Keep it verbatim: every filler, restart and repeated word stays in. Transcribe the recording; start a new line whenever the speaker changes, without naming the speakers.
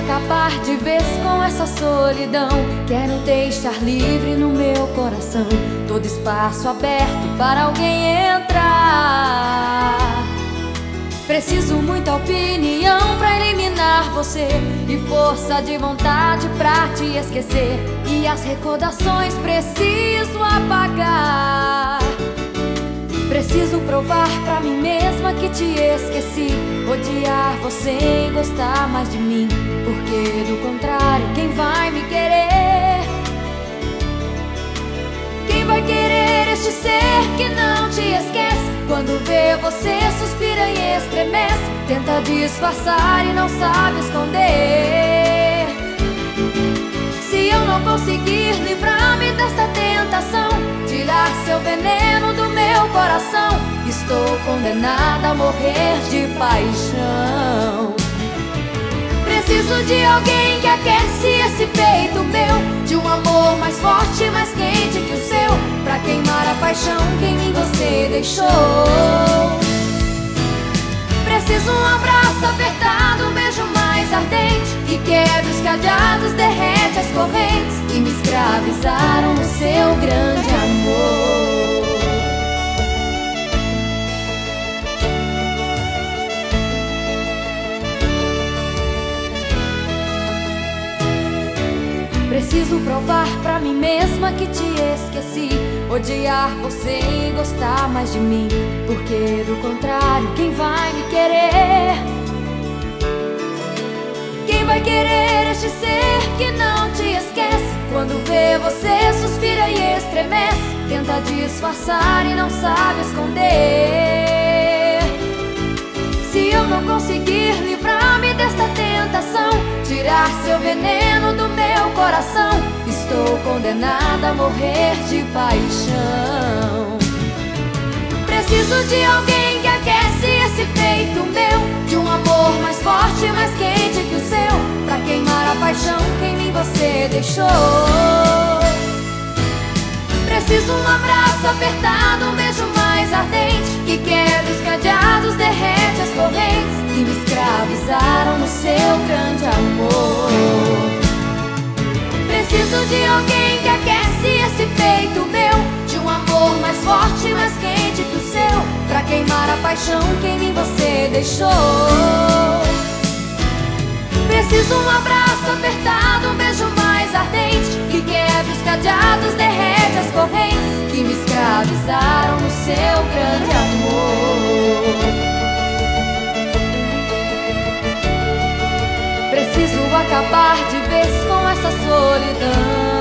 acabar de vez com essa solidão. Quero deixar livre no meu coração todo espaço aberto para alguém entrar. Preciso muita opinião pra eliminar você e força de vontade pra te esquecer. E as recordações preciso apagar. Preciso provar pra mim mesma que te esqueci, odiar você e gostar mais de mim, porque do contrário, quem vai me querer? Quem vai querer este ser que não te esquece? Quando vê você suspira e estremece, tenta disfarçar e não sabe esconder. Se eu não conseguir livrar-me desta tentação, tirar seu veneno do meu coração, estou condenada a morrer de paixão. Preciso de alguém que aquece esse peito meu, de um amor mais forte, mais quente que o seu, pra queimar a paixão que em mim você deixou. Preciso um abraço apertado, um beijo mais ardente, que quebre os cadeados, derrete as correntes que me escravizaram no seu grande amor. Preciso provar pra mim mesma que te esqueci, odiar você e gostar mais de mim, porque do contrário, quem vai me querer? Quem vai querer este ser que não te esquece? Quando vê você suspira e estremece, tenta disfarçar e não sabe esconder. Se eu não conseguir livrar-me desta tentação, tirar seu veneno do meu coração, estou condenada a morrer de paixão. Preciso de alguém que aquece esse peito meu, de um amor mais forte, mais quente que o seu, pra queimar a paixão que em mim você deixou. Preciso um abraço apertado, um beijo mais ardente, que quebre os cadeados, derrete as correntes que me escravizaram no seu grande amor. Preciso de alguém que aquece esse peito meu, de um amor mais forte, mais quente que o seu, pra queimar a paixão que em mim você deixou. Preciso um abraço apertado, um beijo mais ardente, que quebre os cadeados, derrete as correntes que me escravizaram no seu grande amor. Preciso acabar de vez com essa solidão.